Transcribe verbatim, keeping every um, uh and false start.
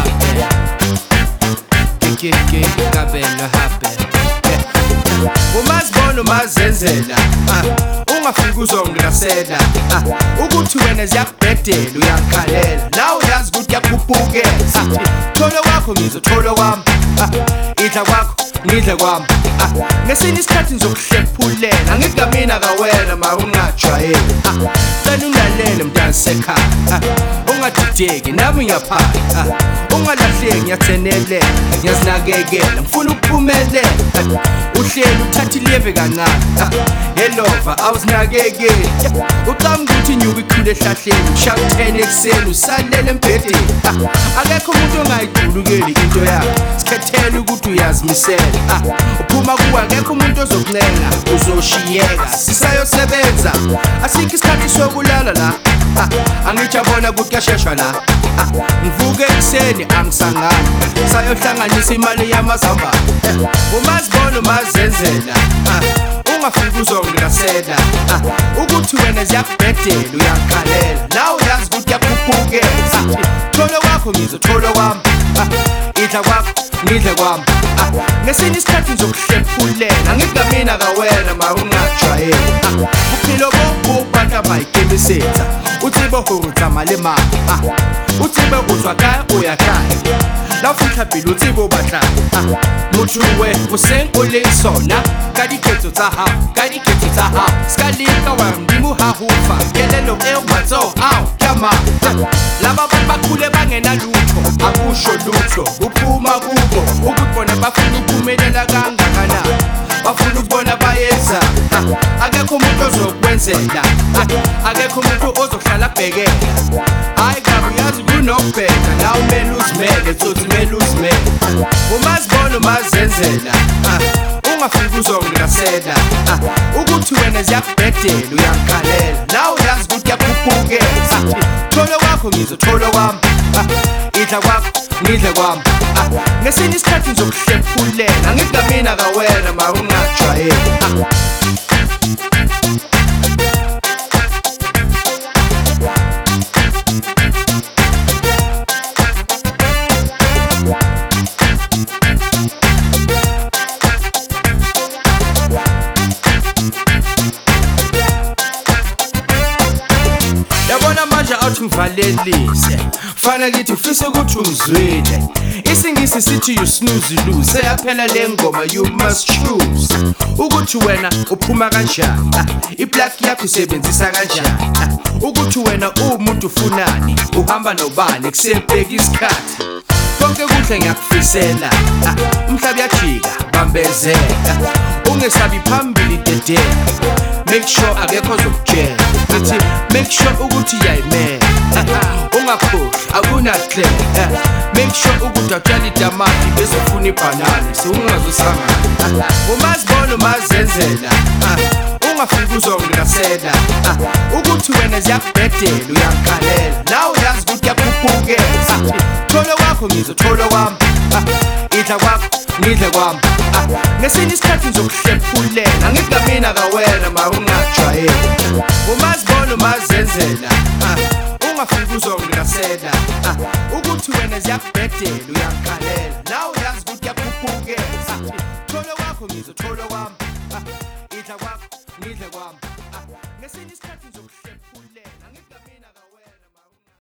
happen. Get get kabelo happen. Umazibona umazenzela ungafika uzongirasela ukuthi wena ziyakubhedela uyakhalela nawe uyazi ukuthi yakhuphukela tholo kwakho ngizothola kwami idla kwakho ngidle kwami ngesinye isikhathi ngizokuhlephulela angigamina kawena ma ungajwayeli cela ungilalele mntana sekhaya ungadideki nami ngiyaphaya ungalahleki ngiyathenela ngiyazinakekela ngifuna ukuphumelela uhleli uthatha ileve kancane helova awuzinakekeli ucamba ukuthi inyuka ikhule ehlahleni ushaya ekuseni usalele embhedeni akekho umuntu ongayidulukeli into yakho sikhethela ukuthi uyazimisela uphuma kuwe akekho umuntu ozokuncenga uzoshiyeka sisayosebenza asikho isikhathi sokulala la angijabona ukuthi kuyasheshwa la ngivuke ekuseni angisangani sayohlanganisa imali yamazamba umazibona umazenzela ungafika uzongirasela ukuthi wena ziyakubhedela uyakhalela nawe uyazi ukuthi yakhuphukela tholo kwakho ngizothola kwami idla kwakho ngidle kwami ngesinye isikhathi ngizokuhlephulela angigamina kawena ma ungajwayeli uphilo bobo bantu abayikemisela uthi bohurutsa mali ma uthi bokuzwa ka uyakhaya la fihla pele uthi bo batla motho we o seng o le sona ka diketso tsa hao ka diketso tsa hao ska leka wa ndimo ha ho fa kelelo e matso au kama laba bakhule bangena lutho akusho lutho uphuma kubo ukubona bafuna ukuphumelela kangakanani bafuna ukubona bayenza akekho umuntu ozokwenzela akekho umuntu ozohlala bhekela hayi kabi yazi kunokubheka nawe kumele uzimele tsothi kumele uzimele umazibona umazenzela ungafika uzongirasela ukuthi wena ziyakubhedela uyakhalela nawe uyazi ukuthi yakhuphukela tholo kwakho ngizothola kwami idla kwakho ngidle kwami ngesinye isikhathi ngizokuhlephulela angigamina kawena ma ungajwayeli yabona manje awuthi ngivalelise fana kithi ufise ukuthi ungizwile isingisi sithi you snooze lose seyaphela le ngoma you must choose ukuthi wena uphuma kanjani iblack yakho isebenzisa kanjani ukuthi wena umuntu ufunani uhamba nobani kusebheka isikhathi konke kuhle ngiyakufisela umhlaba yajika bambezela ungesabi phambili dedela make sure akekho ozokutshela uthi make sure ukuthi uyayimela ungakhohlwa akunaclear make sure ukuthi utshala itamati bese ufuna ibhanana sewungazosanga umazibona umazenzela ungafika uzongirasela ukuthi wena ziyakubhedela uyakhalela nawe uyazi ukuthi yakhuphukela tholo kwakho ngizothola kwami idla kwakho ngidle kwami ngesinye isikhathi ngizokuhlephulela angigamina kawena ma ungajwayeli umazibona umazenzela ungafika uzongirasela ukuthi wena ziyakubhedela uyakhalela nawe uyazi ukuthi yakhuphukela tholo kwakho ngizothola kwami idla kwakho ngidle kwami ngesinye isikhathi ngizokuhlephulela